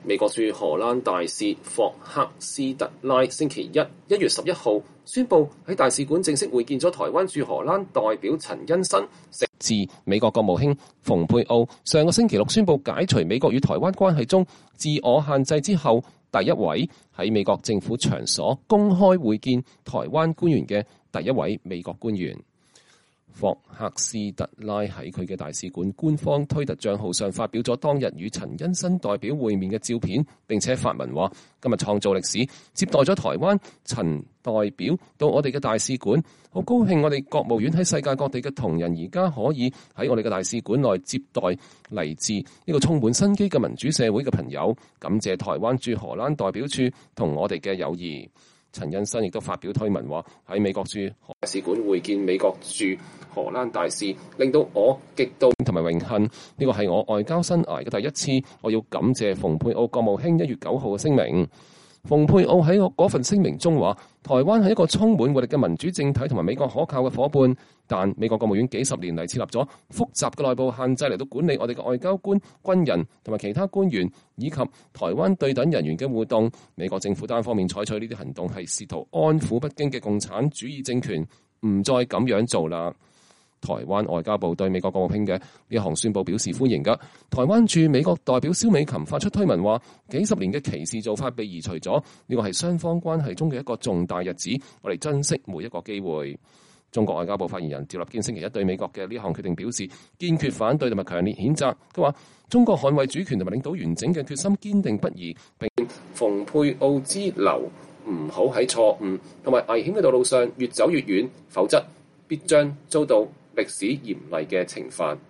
美國駐荷蘭大使霍克斯特拉星期一1月11號宣布喺大使館正式會見咗台灣駐荷蘭代表陳欣申。自美國國務卿蓬佩奧上個星期六宣布解除美國與台灣關係中自我限制之後，第一位喺美國政府場所公開會見台灣官員嘅第一位美國官員。霍克斯特拉喺佢嘅大使館官方推特帳號上發表咗當日與陳欣申代表會面嘅照片，並且發文話：今日創造歷史，接待咗台灣陳代表到我哋嘅大使館，好高興我哋國務院喺世界各地嘅同仁而家可以喺我哋嘅大使館內接待嚟自呢個充滿生機嘅民主社會嘅朋友，感謝台灣駐荷蘭代表處同我哋嘅友誼。陳欣申亦都發表推文話：喺美國駐大使館會見美國駐荷蘭大使，令到我極度同埋榮幸。呢個係我外交生涯嘅第一次，我要感謝蓬佩奧國務卿1月9號嘅聲明。蓬佩奧喺嗰份聲明中話：台灣係一個充滿活力嘅民主政體同埋美國可靠嘅夥伴，但美國國務院幾十年嚟設立咗複雜嘅內部限制嚟到管理我哋嘅外交官、軍人同埋其他官員以及台灣對等人員嘅互動。美國政府單方面採取呢啲行動係試圖安撫北京嘅共產主義政權，唔再咁樣做啦。台灣外交部對美國國務卿嘅呢一項宣佈表示歡迎㗎。台灣駐美國代表蕭美琴發出推文話：幾十年嘅歧視做法被移除咗，呢個係雙方關係中嘅一個重大日子，我哋珍惜每一個機會。中國外交部發言人趙立堅星期一對美國嘅呢項決定表示堅決反對同埋強烈譴責。佢話：中國捍衛主權同埋領導完整嘅決心堅定不移，並蓬佩奧之流唔好喺錯誤同埋危險嘅道路上越走越遠，否則必將遭到歷史嚴厲嘅懲罰。